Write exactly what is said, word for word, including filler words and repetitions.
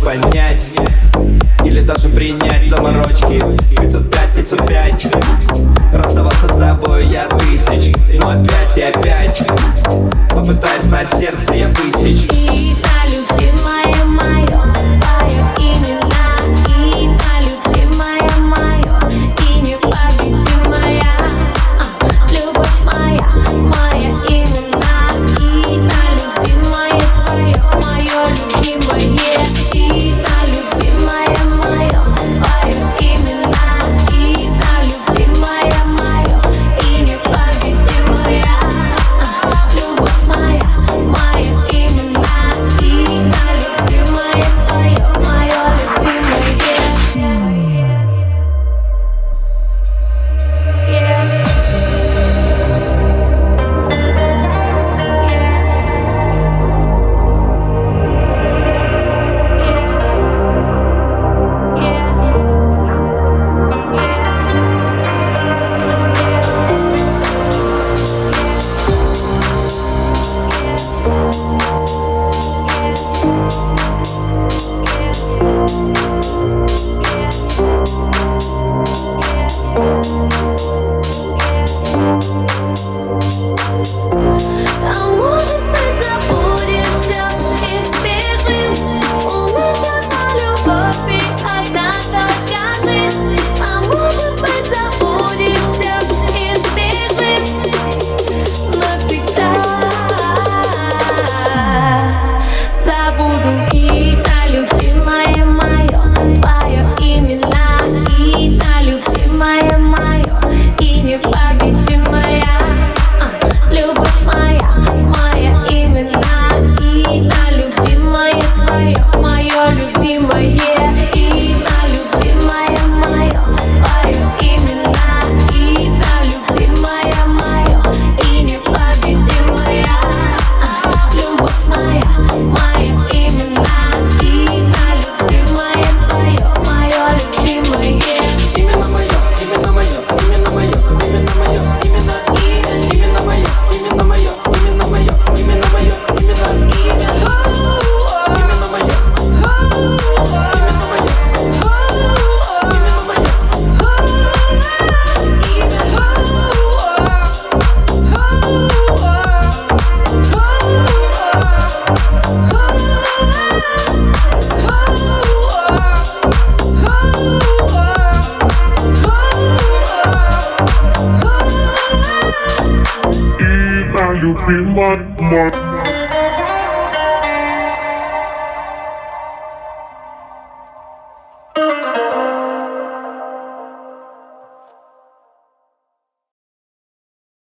понять или даже принять заморочки. Пятьсот пять, пятьсот пять. Расставался с тобой я тысяч, но опять и опять попытаюсь на сердце я высечь. И на любимое мое, твое имена. И на любимое мое, и непобедимая. а, Любовь моя, моя имена. И на любимое твое, мое любимое. И на любимое мое, твое имена. И на любимое мое, и непобедимая. а, Любовь моя, моя имена. И на любимое твое, мое любимое. А может быть, забудем всё и сбежим. У нас одна любовь и одна тоска жизнь. А может быть, забудем всё и сбежим навсегда. Забуду и на любимое мое, твое имена. И на любимое мое, и непобедимая. Любовь моя, моя имена. И на любимое твое, мое любимое. И на любимое мое, твое имена. И на любимое мое, и непобедимая. Любовь моя, моя имена. И на любимое твое, мое любимое. Именно мое, именно мое, именно мое, именно мое, именно, именно мое, именно мое, именно мое, именно мое, именно, именно мое, именно мое, именно И на любимое